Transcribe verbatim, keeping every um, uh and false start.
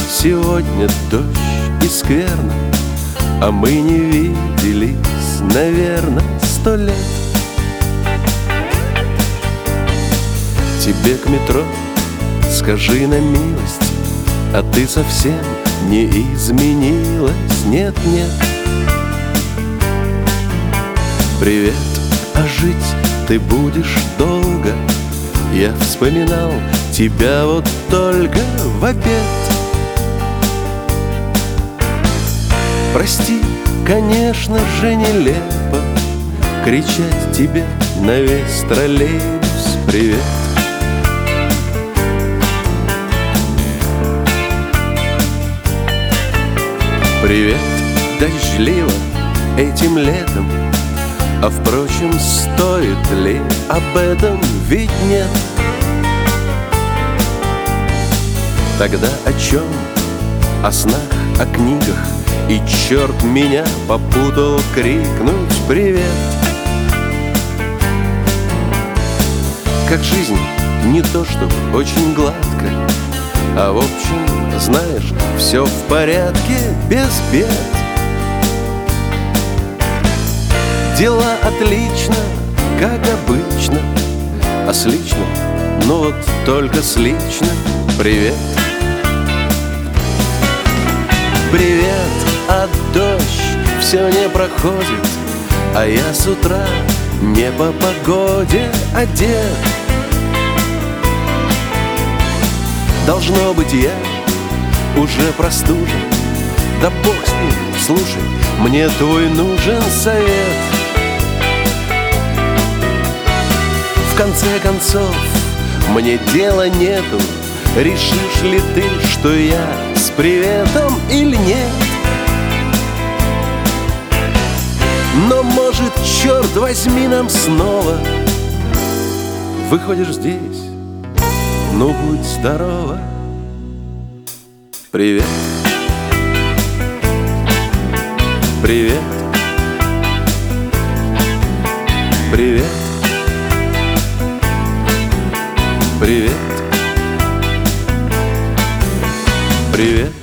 Сегодня дождь и скверно, а мы не виделись, наверное, сто лет. Тебе к метро скажи на милость, а ты совсем не изменилась, нет-нет. Привет, а жить ты будешь долго. Я вспоминал тебя вот только в обед. Прости, конечно же, нелепо кричать тебе на весь троллейбус привет. Привет, дождливо этим летом, а впрочем, стоит ли об этом, ведь нет. Тогда о чем? О снах, о книгах, и черт меня попутал крикнуть привет. Как жизнь не то чтобы очень гладко, а в общем, знаешь, все в порядке, без бед. Дела отлично, как обычно, а с личным, ну вот только с личным привет. Привет, а дождь все не проходит, а я с утра не по погоде одет. Должно быть, я уже простужен. Да бог с ним, слушай, мне твой нужен совет. В конце концов, мне дела нету, решишь ли ты, что я с приветом или нет. Но может, черт возьми, нам снова выходишь здесь, ну будь здорова. Привет. Привет. Привет. Привет. Привет.